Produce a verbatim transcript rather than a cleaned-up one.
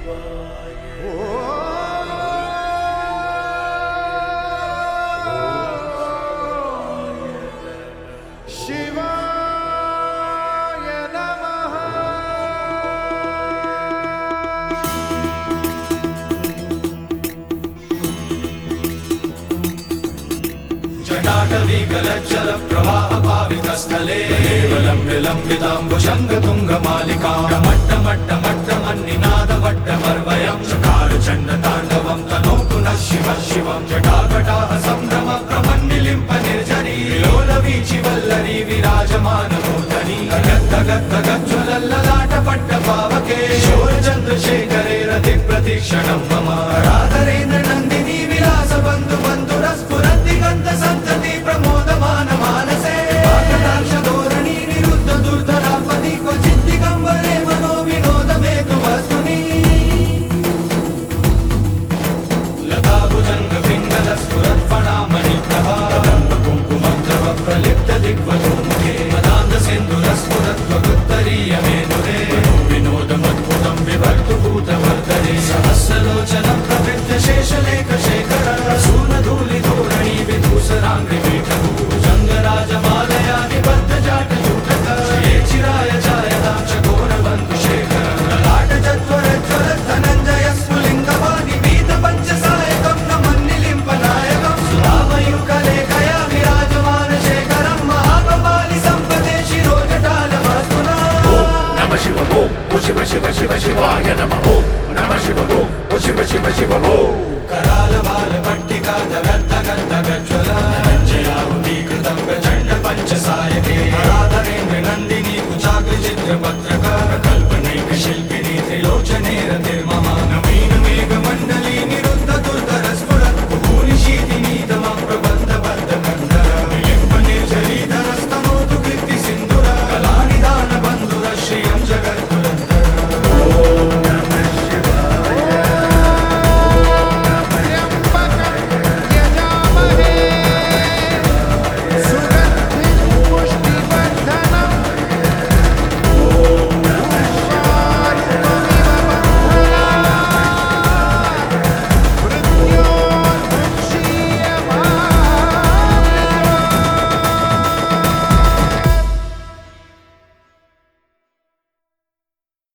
जटाटवीकलज्जल प्रवाह पावितस्थले केवलं विलम्बिताम्बुशङ्गतुङ्गमालिका मट्टमट्टमट्टमन्निनादवट्टमर्वयं चकारचण्डताण्डवं तनो पुनः शिवः शिवं जटाकटाह सम्भ्रम प्रमन्निलिम्प निर्जरी विलोलवीचिवल्लरी विराजमानमूर्धनि गद्गद्गद्गज्ज्वलल्ललाटपट्टपावके शोरचन्द्रशेखरे रतिप्रतीक्षणं मम राधरेन्द्र नन्दिनी विलासबन्धु बन्धुरस्फुरन्ति गन्धसन्तति प्रमोदमान मानसे आकटाक्षधोरणी निरुद्ध दुर्धरापति क्वचित् दिगम्बरे मनो विनोदमेतु वस्तुनि लताभुजङ्गपिङ्गलस्फुरत्फणामणिप्रभा कुङ्कुमद्रव प्रलिप्त दिग्वधूमुखे मदान्दसिन्धुरस्फुरत्वगुत्तरीयमेनुरे विनोदमद्भुतं विभर्तु भूतवर्धने सहस्रलोचन प्रवृत्त शेषलेखशेखर सूनधूलिधोरणी विधूसराङ्घ्रिपीठभूजङ्गराजमालयादिबद्धजाटजूटक ये चिराय छायतां चकोरबन्धुशेखर ललाटचत्वरज्वलद्धनञ्जय स्फुलिङ्गवाणि पीतपञ्चसायकं नमन्निलिम्पनायकं सुधामयूखलेखया विराजमानशेखरं महाकपालि सम्पदे शिरोजटालमस्तुना नमः शिव ओं शिव शिव शिव शिवाय नमः ओं नमः शिव ओं शिव शिव शिव ओं करालबालपट्टिका धगद्धगद्धगज्ज्वल धनञ्जयाहुतीकृतं गचण्ड पञ्चसायके राधरेन्द्र नन्दिनी कुचाग्रचित्रपत्र